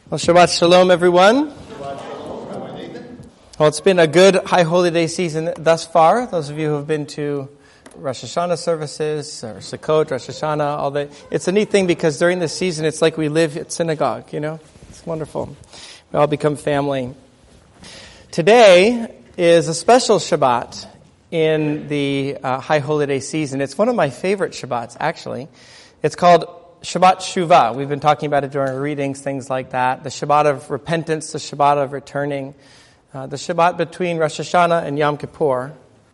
Well, Shabbat Shalom, everyone. Well, it's been a good High Holy Day season thus far. Those of you who have been to Rosh Hashanah services, or Sukkot, Rosh Hashanah, it's a neat thing because during this season, it's like we live at synagogue, you know? It's wonderful. We all become family. Today is a special Shabbat in the High Holy Day season. It's one of my favorite Shabbats, actually. It's called Shabbat Shuvah. We've been talking about it during our readings, things like that. The Shabbat of repentance, the Shabbat of returning, the Shabbat between Rosh Hashanah and Yom Kippur.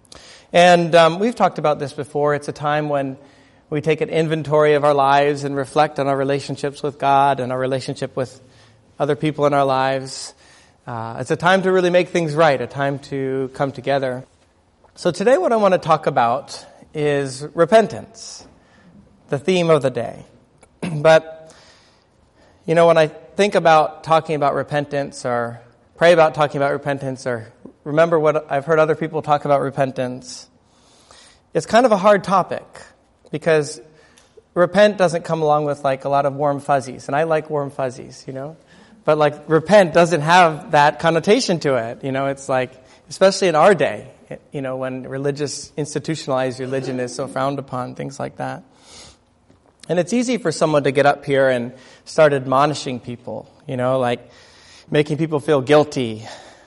And we've talked about this before. It's a time when we take an inventory of our lives and reflect on our relationships with God and our relationship with other people in our lives. It's a time to really make things right, a time to come together. So today what I want to talk about is repentance, the theme of the day. But, you know, when I think about talking about repentance or pray about talking about repentance or remember what I've heard other people talk about repentance, it's kind of a hard topic because repent doesn't come along with like a lot of warm fuzzies. And I like warm fuzzies, you know. But like repent doesn't have that connotation to it. You know, it's like, especially in our day, you know, when institutionalized religion is so frowned upon, things like that. And it's easy for someone to get up here and start admonishing people, you know, like making people feel guilty,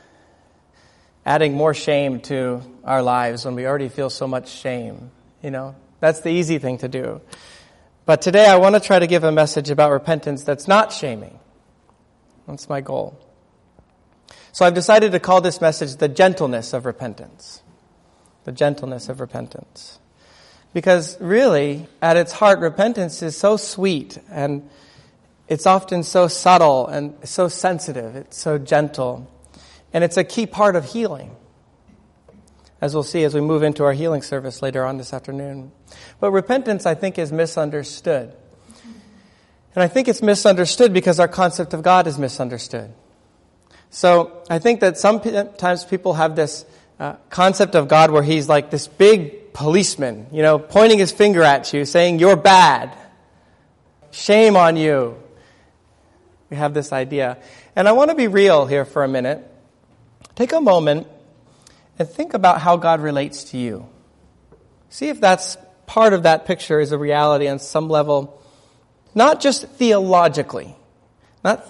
adding more shame to our lives when we already feel so much shame, you know. That's the easy thing to do. But today I want to try to give a message about repentance that's not shaming. That's my goal. So I've decided to call this message the gentleness of repentance. The gentleness of repentance. Because really, at its heart, repentance is so sweet and it's often so subtle and so sensitive. It's so gentle. And it's a key part of healing, as we'll see as we move into our healing service later on this afternoon. But repentance, I think, is misunderstood. And I think it's misunderstood because our concept of God is misunderstood. So I think that sometimes people have this concept of God where he's like this big policeman, you know, pointing his finger at you, saying, you're bad. Shame on you. We have this idea. And I want to be real here for a minute. Take a moment and think about how God relates to you. See if that's part of that picture is a reality on some level, not just theologically, not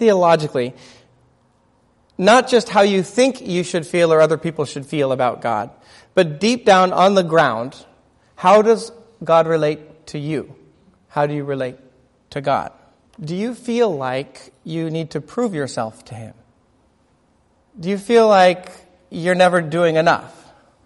just how you think you should feel or other people should feel about God, but deep down on the ground, how does God relate to you? How do you relate to God? Do you feel like you need to prove yourself to him? Do you feel like you're never doing enough?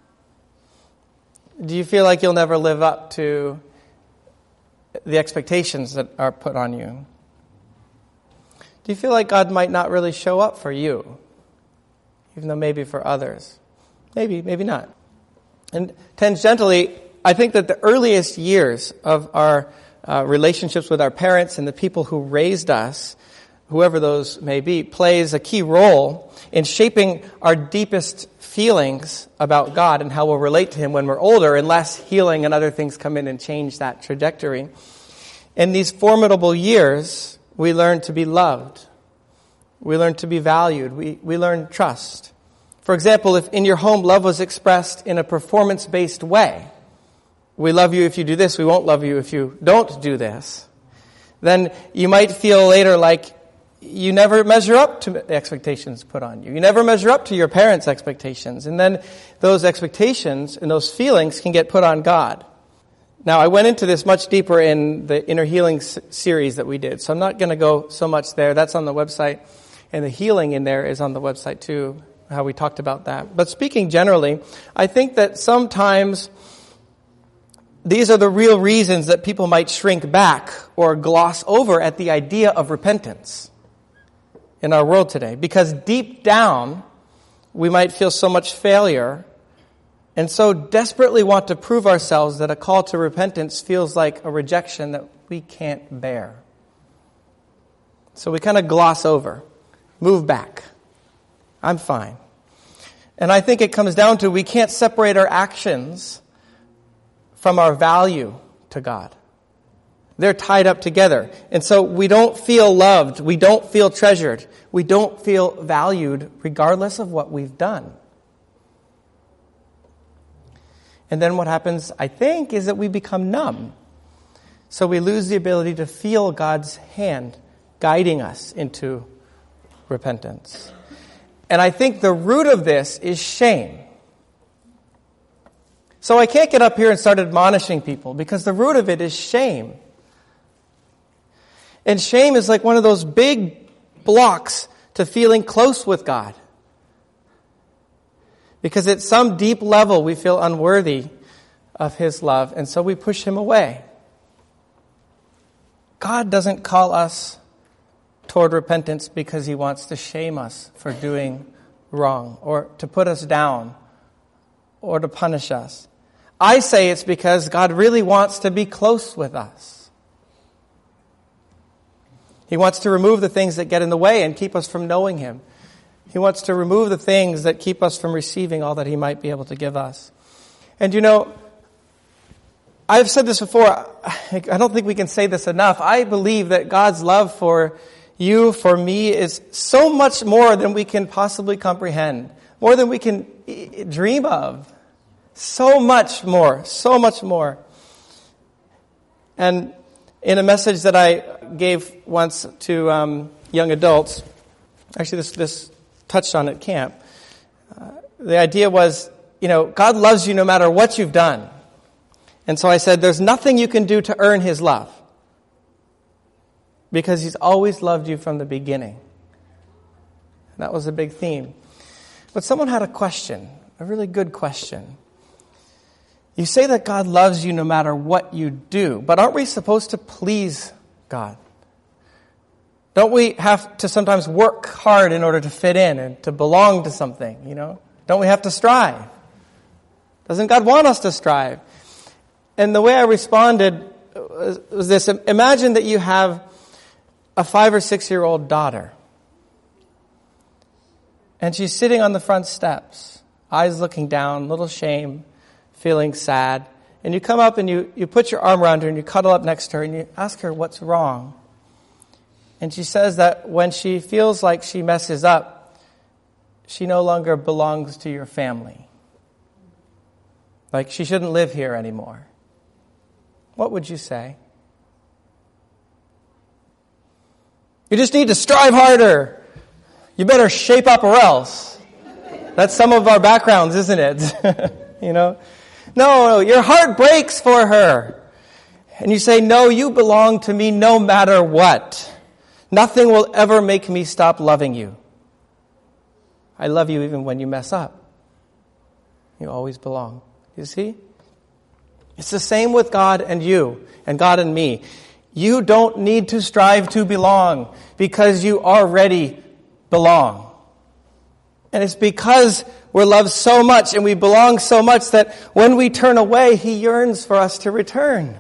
Do you feel like you'll never live up to the expectations that are put on you? Do you feel like God might not really show up for you, even though maybe for others? Maybe not. And tangentially, I think that the earliest years of our relationships with our parents and the people who raised us, whoever those may be, plays a key role in shaping our deepest feelings about God and how we'll relate to him when we're older, unless healing and other things come in and change that trajectory. In these formidable years, we learn to be loved. We learn to be valued. We learn trust. For example, if in your home love was expressed in a performance-based way, we love you if you do this, we won't love you if you don't do this, then you might feel later like you never measure up to the expectations put on you. You never measure up to your parents' expectations. And then those expectations and those feelings can get put on God. Now, I went into this much deeper in the Inner Healing series that we did, so I'm not going to go so much there. That's on the website, and the healing in there is on the website too, how we talked about that. But speaking generally, I think that sometimes these are the real reasons that people might shrink back or gloss over at the idea of repentance in our world today. Because deep down, we might feel so much failure and so desperately want to prove ourselves that a call to repentance feels like a rejection that we can't bear. So we kind of gloss over, move back. I'm fine. And I think it comes down to we can't separate our actions from our value to God. They're tied up together. And so we don't feel loved. We don't feel treasured. We don't feel valued regardless of what we've done. And then what happens, I think, is that we become numb. So we lose the ability to feel God's hand guiding us into repentance. And I think the root of this is shame. So I can't get up here and start admonishing people because the root of it is shame. And shame is like one of those big blocks to feeling close with God. Because at some deep level we feel unworthy of His love, and so we push Him away. God doesn't call us toward repentance because He wants to shame us for doing wrong, or to put us down, or to punish us. I say it's because God really wants to be close with us. He wants to remove the things that get in the way and keep us from knowing Him. He wants to remove the things that keep us from receiving all that He might be able to give us. And you know, I've said this before, I don't think we can say this enough. I believe that God's love for you, for me, is so much more than we can possibly comprehend, more than we can dream of. So much more, so much more. And in a message that I gave once to young adults, actually this touched on at camp, the idea was, God loves you no matter what you've done. And so I said, there's nothing you can do to earn His love. Because He's always loved you from the beginning. And that was a big theme. But someone had a question, a really good question. You say that God loves you no matter what you do, but aren't we supposed to please God? Don't we have to sometimes work hard in order to fit in and to belong to something, Don't we have to strive? Doesn't God want us to strive? And the way I responded was this. Imagine that you have a 5 or 6 year old daughter. And she's sitting on the front steps, eyes looking down, little shame, feeling sad. And you come up and you put your arm around her and you cuddle up next to her and you ask her what's wrong. And she says that when she feels like she messes up, she no longer belongs to your family. Like she shouldn't live here anymore. What would you say? You just need to strive harder. You better shape up or else. That's some of our backgrounds, isn't it? No, your heart breaks for her. And you say, no, you belong to me no matter what. Nothing will ever make me stop loving you. I love you even when you mess up. You always belong. You see? It's the same with God and you, and God and me. You don't need to strive to belong because you already belong. And it's because we're loved so much and we belong so much that when we turn away, He yearns for us to return.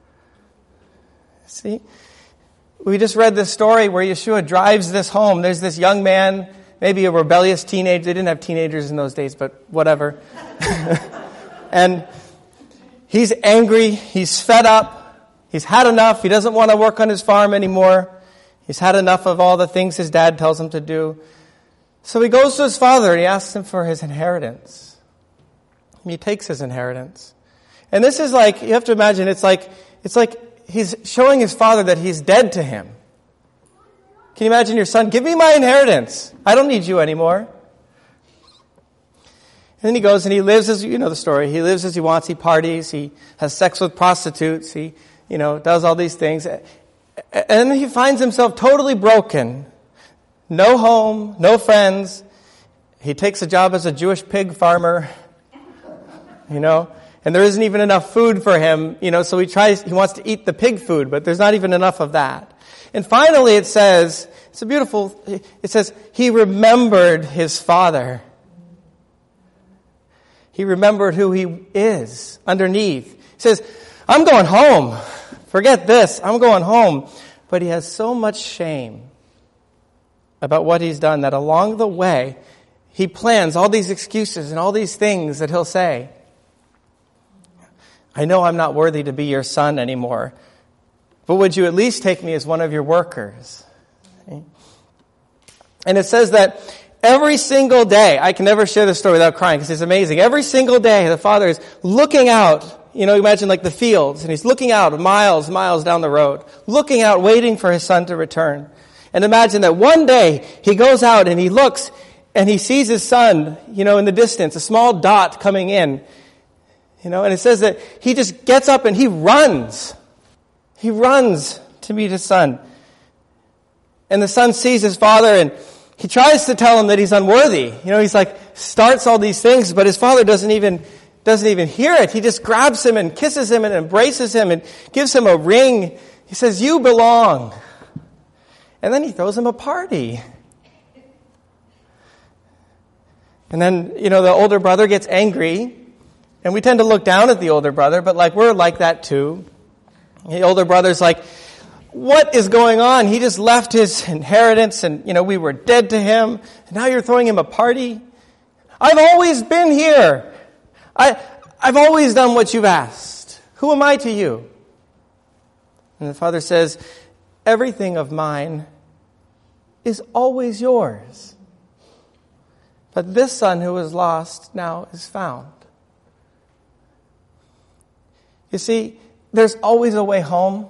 See? We just read this story where Yeshua drives this home. There's this young man, maybe a rebellious teenager. They didn't have teenagers in those days, but whatever. And he's angry. He's fed up. He's had enough. He doesn't want to work on his farm anymore. He's had enough of all the things his dad tells him to do. So he goes to his father and he asks him for his inheritance. And he takes his inheritance. And this is like, you have to imagine, it's like he's showing his father that he's dead to him. Can you imagine your son? Give me my inheritance. I don't need you anymore. And then he goes and he lives as, you know the story. He lives as he wants. He parties. He has sex with prostitutes. He, does all these things. And then he finds himself totally broken. No home, no friends. He takes a job as a Jewish pig farmer. And there isn't even enough food for him, so he wants to eat the pig food, but there's not even enough of that. And finally it says, it says, he remembered his father. He remembered who he is underneath. He says, I'm going home. Forget this. I'm going home. But he has so much shame about what he's done that along the way, he plans all these excuses and all these things that he'll say. I know I'm not worthy to be your son anymore. but would you at least take me as one of your workers? Okay. And it says that every single day, I can never share this story without crying because it's amazing. Every single day, the father is looking out. Imagine like the fields, and he's looking out miles down the road, looking out, waiting for his son to return. And imagine that one day he goes out and he looks and he sees his son, in the distance, a small dot coming in. And it says that he just gets up and he runs. He runs to meet his son. And the son sees his father and he tries to tell him that he's unworthy. He's like, starts all these things, but his father doesn't even hear it. He just grabs him and kisses him and embraces him and gives him a ring. He says, "You belong." And then he throws him a party. And then, the older brother gets angry. And we tend to look down at the older brother, but we're like that too. The older brother's like, "What is going on? He just left his inheritance and, we were dead to him. And now you're throwing him a party? I've always been here. I've always done what you've asked. Who am I to you?" And the father says, "Everything of mine is always yours. But this son who was lost now is found." You see, there's always a way home.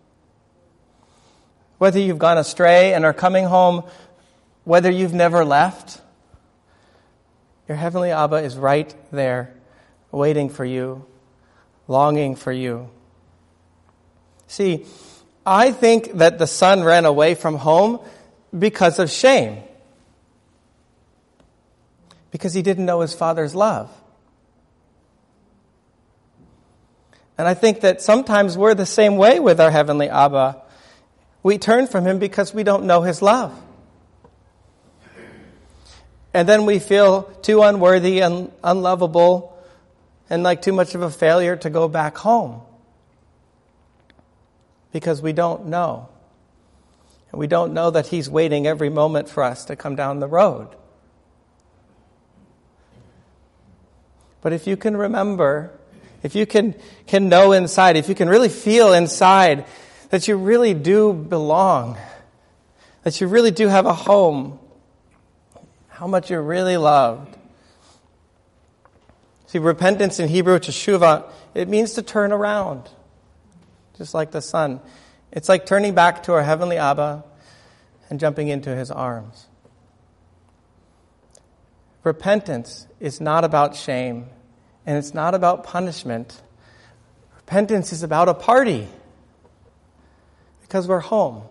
Whether you've gone astray and are coming home, whether you've never left, your heavenly Abba is right there, waiting for you, longing for you. See, I think that the son ran away from home because of shame. Because he didn't know his father's love. And I think that sometimes we're the same way with our heavenly Abba. We turn from him because we don't know his love. And then we feel too unworthy and unlovable and like too much of a failure to go back home. Because we don't know. And we don't know that he's waiting every moment for us to come down the road. But if you can remember, if you can know inside, if you can really feel inside that you really do belong, that you really do have a home, how much you're really loved. See, repentance in Hebrew, teshuvah, it means to turn around, just like the son. It's like turning back to our heavenly Abba and jumping into his arms. Repentance is not about shame, and it's not about punishment. Repentance is about a party, because we're home.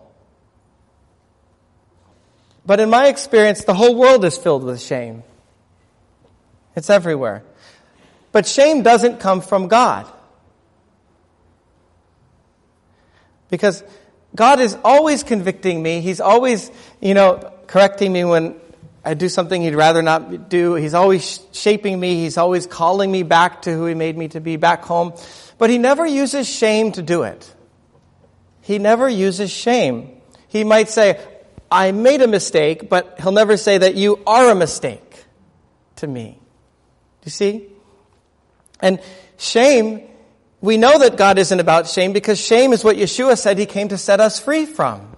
But in my experience, the whole world is filled with shame. It's everywhere. But shame doesn't come from God. Because God is always convicting me. He's always, correcting me when I do something he'd rather not do. He's always shaping me. He's always calling me back to who he made me to be, back home. But he never uses shame to do it. He never uses shame. He might say, "I made a mistake," but he'll never say that you are a mistake to me. Do you see? And shame, we know that God isn't about shame because shame is what Yeshua said he came to set us free from.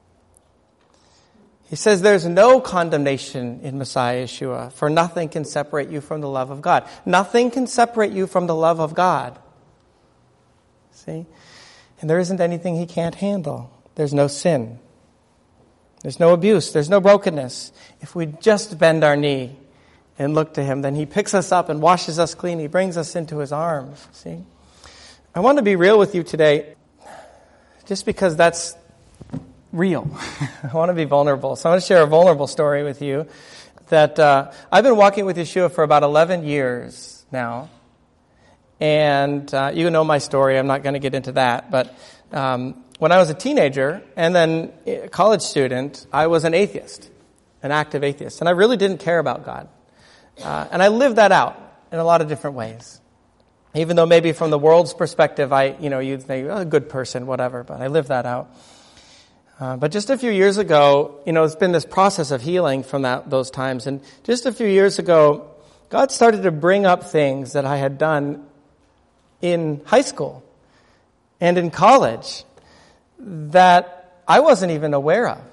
He says there's no condemnation in Messiah Yeshua, for nothing can separate you from the love of God. Nothing can separate you from the love of God. See? And there isn't anything he can't handle. There's no sin. There's no abuse. There's no brokenness. If we just bend our knee and look to him, then he picks us up and washes us clean. He brings us into his arms. See? I want to be real with you today, just because that's real. I want to be vulnerable. So I want to share a vulnerable story with you that I've been walking with Yeshua for about 11 years now. And you know my story. I'm not going to get into that. But when I was a teenager and then a college student, I was an atheist, an active atheist. And I really didn't care about God. And I lived that out in a lot of different ways. Even though maybe from the world's perspective, you'd think, "Oh, a good person, whatever." But I lived that out. But just a few years ago, it's been this process of healing from those times. And just a few years ago, God started to bring up things that I had done in high school and in college that I wasn't even aware of.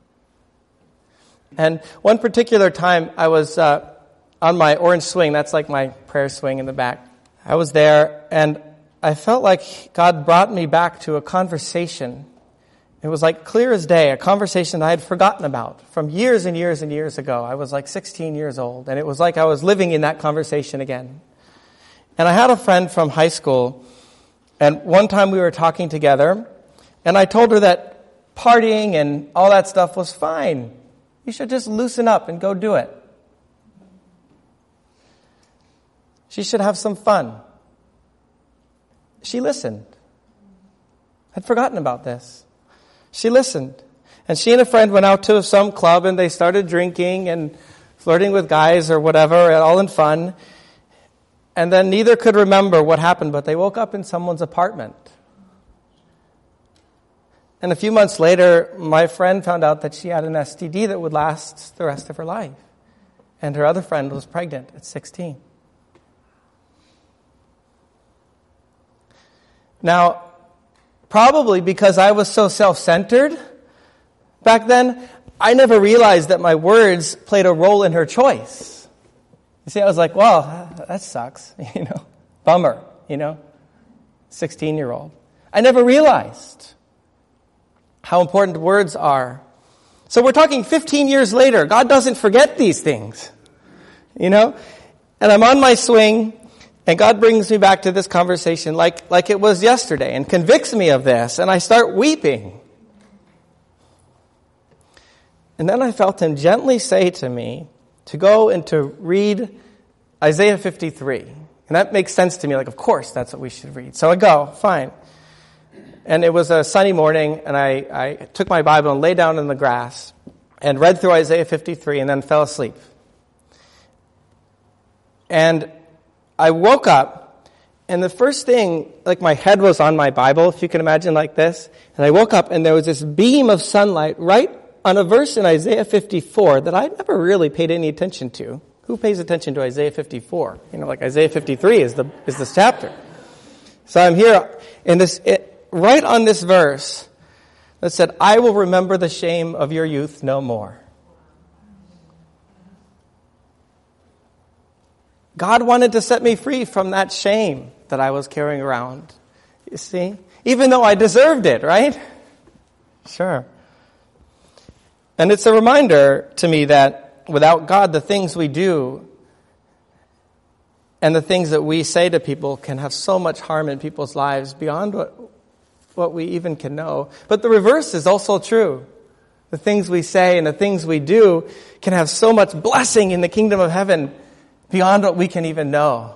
And one particular time I was on my orange swing, that's like my prayer swing in the back. I was there and I felt like God brought me back to a conversation. It was like clear as day, a conversation I had forgotten about from years and years and years ago. I was like 16 years old, and it was like I was living in that conversation again. And I had a friend from high school, and one time we were talking together, and I told her that partying and all that stuff was fine. You should just loosen up and go do it. She should have some fun. She listened. I'd forgotten about this. She listened. And she and a friend went out to some club and they started drinking and flirting with guys or whatever, all in fun. And then neither could remember what happened, but they woke up in someone's apartment. And a few months later, my friend found out that she had an STD that would last the rest of her life. And her other friend was pregnant at 16. Now, probably because I was so self-centered back then, I never realized that my words played a role in her choice. You see, I was like, well, that sucks, bummer, 16-year-old. I never realized how important words are. So we're talking 15 years later. God doesn't forget these things, And I'm on my swing, and God brings me back to this conversation like it was yesterday and convicts me of this, and I start weeping. And then I felt him gently say to me to go and to read Isaiah 53. And that makes sense to me, of course that's what we should read. So I go, fine. And it was a sunny morning, and I took my Bible and lay down in the grass and read through Isaiah 53 and then fell asleep. And I woke up, and the first thing, my head was on my Bible, if you can imagine like this, and I woke up and there was this beam of sunlight right on a verse in Isaiah 54 that I never really paid any attention to. Who pays attention to Isaiah 54? Isaiah 53 is this chapter. So I'm here in this, right on this verse that said, I will remember the shame of your youth no more. God wanted to set me free from that shame that I was carrying around. You see? Even though I deserved it, right? Sure. And it's a reminder to me that without God, the things we do and the things that we say to people can have so much harm in people's lives beyond what we even can know. But the reverse is also true. The things we say and the things we do can have so much blessing in the kingdom of heaven beyond what we can even know.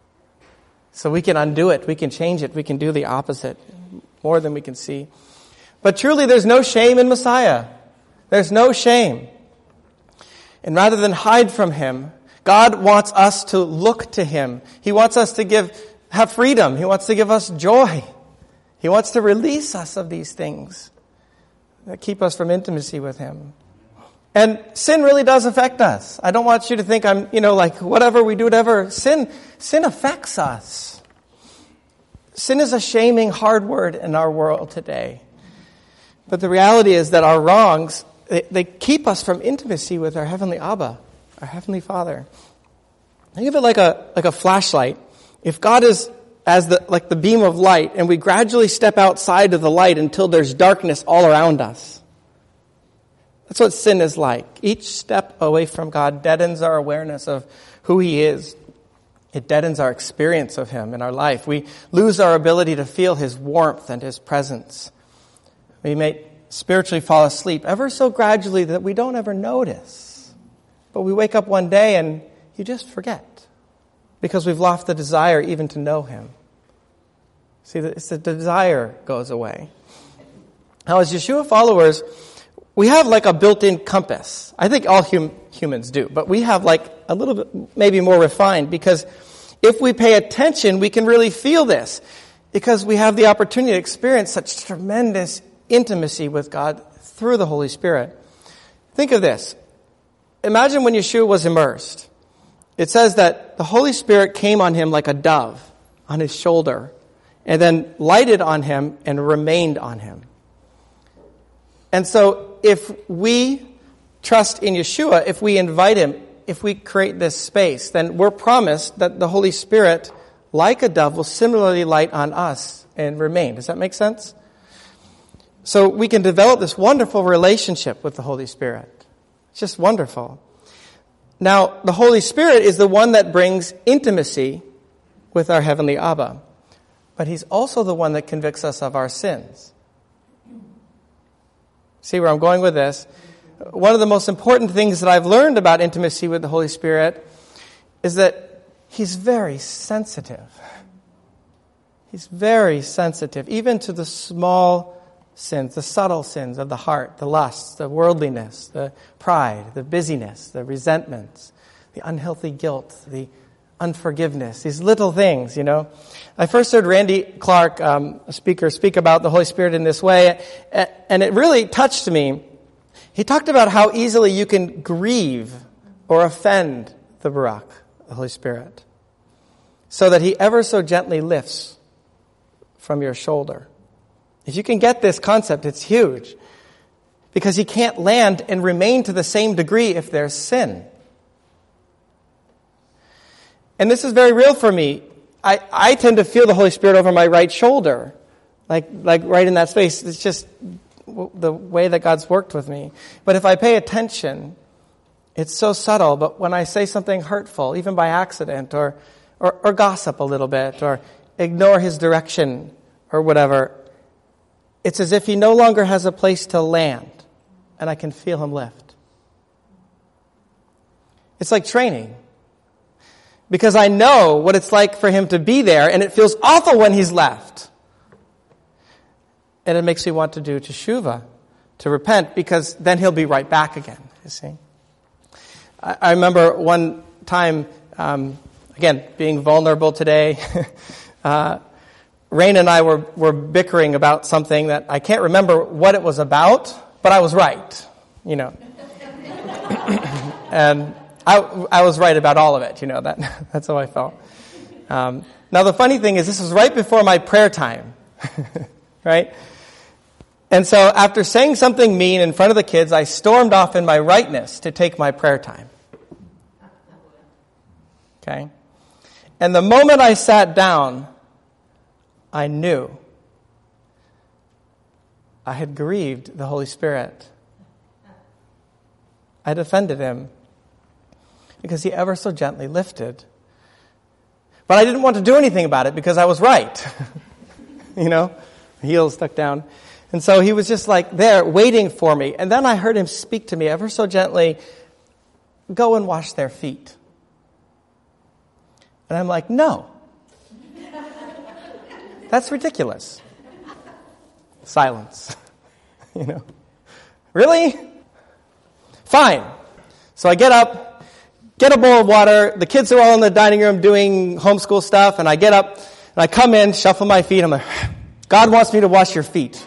So we can undo it, we can change it, we can do the opposite, more than we can see. But truly there's no shame in Messiah. There's no shame. And rather than hide from him, God wants us to look to him. He wants us to have freedom. He wants to give us joy. He wants to release us of these things that keep us from intimacy with him. And sin really does affect us. I don't want you to think I'm, whatever we do, whatever. Sin affects us. Sin is a shaming, hard word in our world today. But the reality is that our wrongs, they keep us from intimacy with our heavenly Abba, our heavenly Father. Think of it like a flashlight. If God is as the beam of light, and we gradually step outside of the light until there's darkness all around us. That's what sin is like. Each step away from God deadens our awareness of who he is. It deadens our experience of him in our life. We lose our ability to feel his warmth and his presence. We may spiritually fall asleep ever so gradually that we don't ever notice. But we wake up one day and you just forget because we've lost the desire even to know him. See, it's the desire goes away. Now, as Yeshua followers, we have a built-in compass. I think all humans do, but we have a little bit maybe more refined because if we pay attention, we can really feel this because we have the opportunity to experience such tremendous intimacy with God through the Holy Spirit. Think of this. Imagine when Yeshua was immersed. It says that the Holy Spirit came on him like a dove on his shoulder and then lighted on him and remained on him. And so if we trust in Yeshua, if we invite him, if we create this space, then we're promised that the Holy Spirit, like a dove, will similarly light on us and remain. Does that make sense? So we can develop this wonderful relationship with the Holy Spirit. It's just wonderful. Now, the Holy Spirit is the one that brings intimacy with our Heavenly Abba. But he's also the one that convicts us of our sins. See where I'm going with this? One of the most important things that I've learned about intimacy with the Holy Spirit is that he's very sensitive. He's very sensitive, even to the small sins, the subtle sins of the heart, the lusts, the worldliness, the pride, the busyness, the resentments, the unhealthy guilt, the unforgiveness, these little things, I first heard Randy Clark, a speaker, speak about the Holy Spirit in this way, and it really touched me. He talked about how easily you can grieve or offend the Barak, the Holy Spirit, so that he ever so gently lifts from your shoulder. If you can get this concept, it's huge. Because he can't land and remain to the same degree if there's sin. And this is very real for me. I tend to feel the Holy Spirit over my right shoulder, like right in that space. It's just the way that God's worked with me. But if I pay attention, it's so subtle. But when I say something hurtful, even by accident, or gossip a little bit, or ignore his direction, or whatever, it's as if he no longer has a place to land, and I can feel him lift. It's like training. Because I know what it's like for him to be there, and it feels awful when he's left. And it makes me want to do teshuvah, to repent, because then he'll be right back again, you see. I remember one time, again, being vulnerable today, Rain and I were bickering about something that I can't remember what it was about, but I was right, And I was right about all of it, that's how I felt. Now the funny thing is, this was right before my prayer time, right? And so after saying something mean in front of the kids, I stormed off in my rightness to take my prayer time. Okay? And the moment I sat down, I knew I had grieved the Holy Spirit. I'd offended him because he ever so gently lifted. But I didn't want to do anything about it because I was right. Heels stuck down. And so he was just like there waiting for me. And then I heard him speak to me ever so gently, go and wash their feet. And I'm like, no. That's ridiculous. Silence. Really? Fine. So I get up, get a bowl of water. The kids are all in the dining room doing homeschool stuff. And I get up and I come in, shuffle my feet. I'm like, God wants me to wash your feet.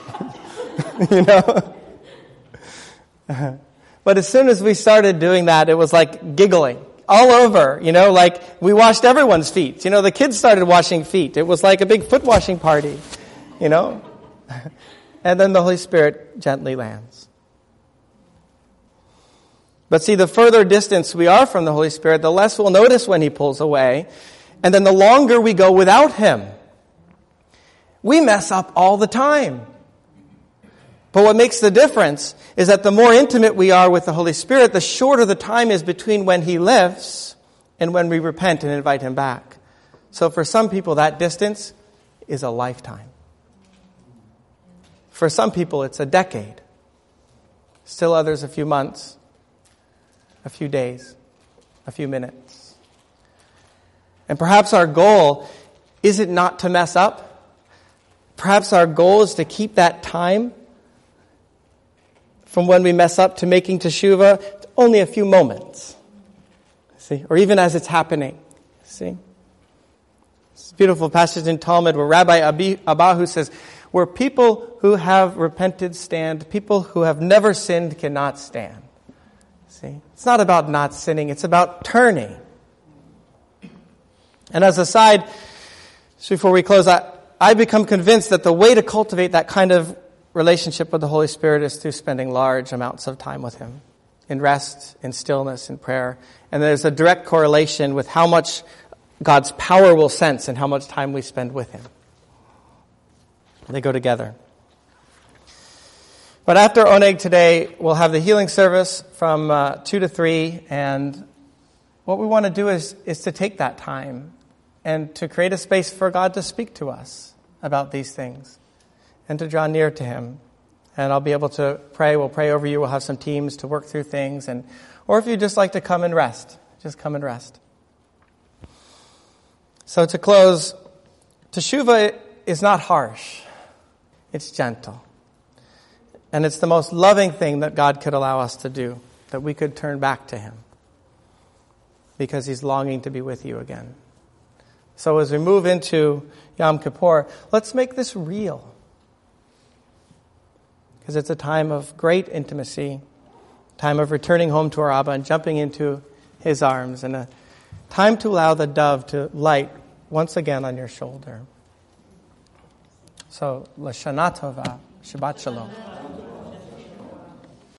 But as soon as we started doing that, it was like giggling all over, like we washed everyone's feet. The kids started washing feet. It was like a big foot washing party, And then the Holy Spirit gently lands. But see, the further distance we are from the Holy Spirit, the less we'll notice when he pulls away. And then the longer we go without him. We mess up all the time. But what makes the difference is that the more intimate we are with the Holy Spirit, the shorter the time is between when he lifts and when we repent and invite him back. So for some people, that distance is a lifetime. For some people, it's a decade. Still others, a few months, a few days, a few minutes. And perhaps our goal isn't not to mess up. Perhaps our goal is to keep that time from when we mess up to making teshuvah, it's only a few moments. See? Or even as it's happening. See? It's a beautiful passage in Talmud where Rabbi Abahu says, where people who have repented stand, people who have never sinned cannot stand. See? It's not about not sinning, it's about turning. And as a side, just before we close, I become convinced that the way to cultivate that kind of relationship with the Holy Spirit is through spending large amounts of time with Him, in rest, in stillness, in prayer. And there's a direct correlation with how much God's power will sense and how much time we spend with Him. They go together. But after Oneg today, we'll have the healing service from 2 to 3. And what we want to do is to take that time and to create a space for God to speak to us about these things and to draw near to Him. And I'll be able to pray. We'll pray over you. We'll have some teams to work through things. Or if you'd just like to come and rest, just come and rest. So to close, Teshuvah is not harsh. It's gentle. And it's the most loving thing that God could allow us to do, that we could turn back to Him because He's longing to be with you again. So as we move into Yom Kippur, let's make this real. Because it's a time of great intimacy, time of returning home to our Abba and jumping into His arms, and a time to allow the dove to light once again on your shoulder. So, Lashana Tova, Shabbat Shalom.